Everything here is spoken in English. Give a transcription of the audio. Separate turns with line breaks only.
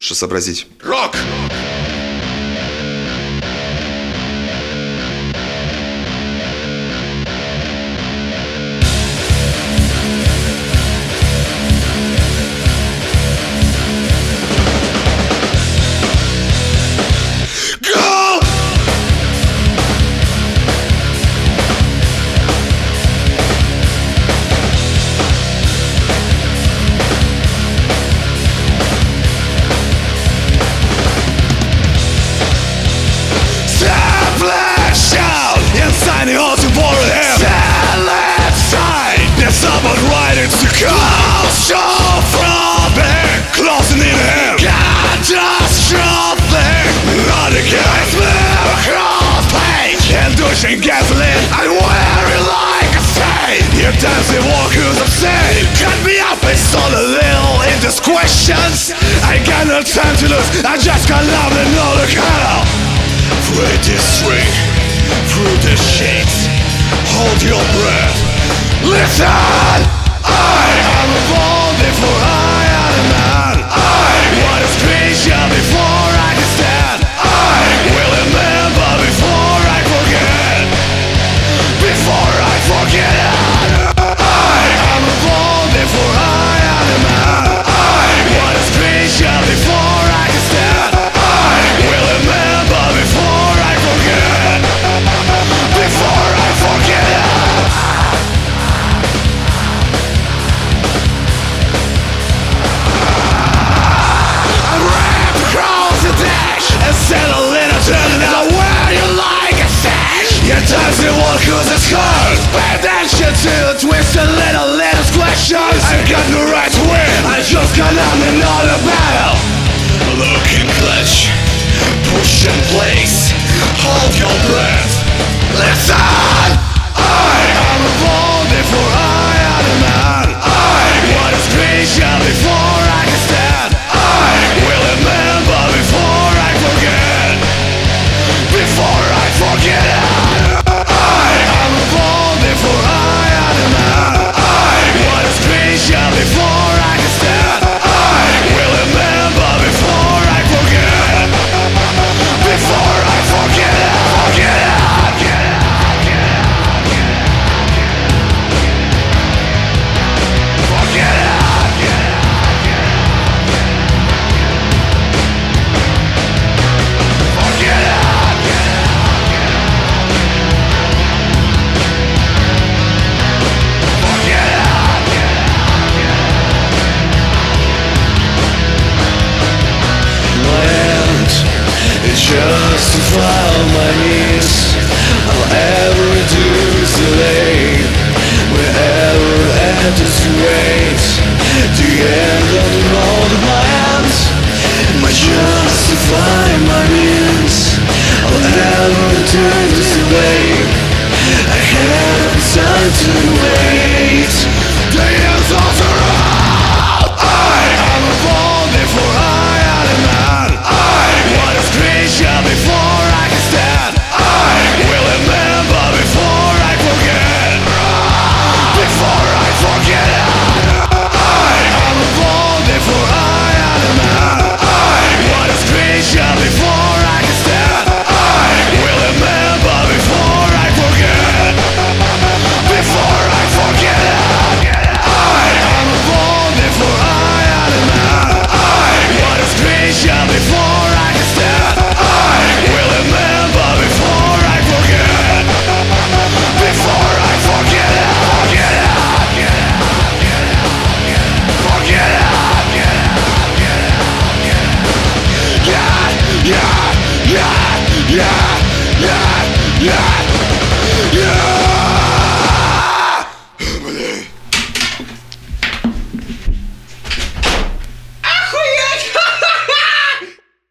Что сообразить?
Рок!
Signing on to borrow him. Silent sign. There's someone writing to come. Claustrophobic. Closing in him. Catastrophic. Not again. Smell across page. Indulging gasoline. And wearing like a saint. Your dancing walkers obscene. Cut me up and stall a little in these questions. I got no time to lose. I just got love and all the color. Through this string. Through the shades, hold your breath. Listen! I am born before I am a man. I was a creature before I can stand. I will remember before I forget. Before I forget. I am born before I am a man. I was a creature before I can stand. I will remember before I forget. Before I forget it. I ran across the dash and said a little turn and I wear you like a sash. Your dancing walkers is hurt. Pay attention to the twisted little questions. I got no right to win. I just got on another battle. Look and clutch, push and place. Hold your breath. Listen! I am born before I am a man. I was a creature before I can stand. I will remember before I forget. Before I forget it. I am born before I am a man. I was a creature before I can stand. I will remember before I forget. Before I forget it. Forget it. Justify all my needs. All I ever do is delay. Wherever I just wait. The end of the road of my hands. My justify my needs. All I ever do is delay. I have time to wait. The end's also around. I am born before I am a man. I was a creature before I can stand. I will remember before I forget. Before I forget it. I am born before I am a man. I was a creature before I can stand. I will remember before I forget. Before I forget it. I am born before I am a man. I was a creature before I can stand. I will remember before I forget. Before I forget it. Forget it. Forget it. Yeah.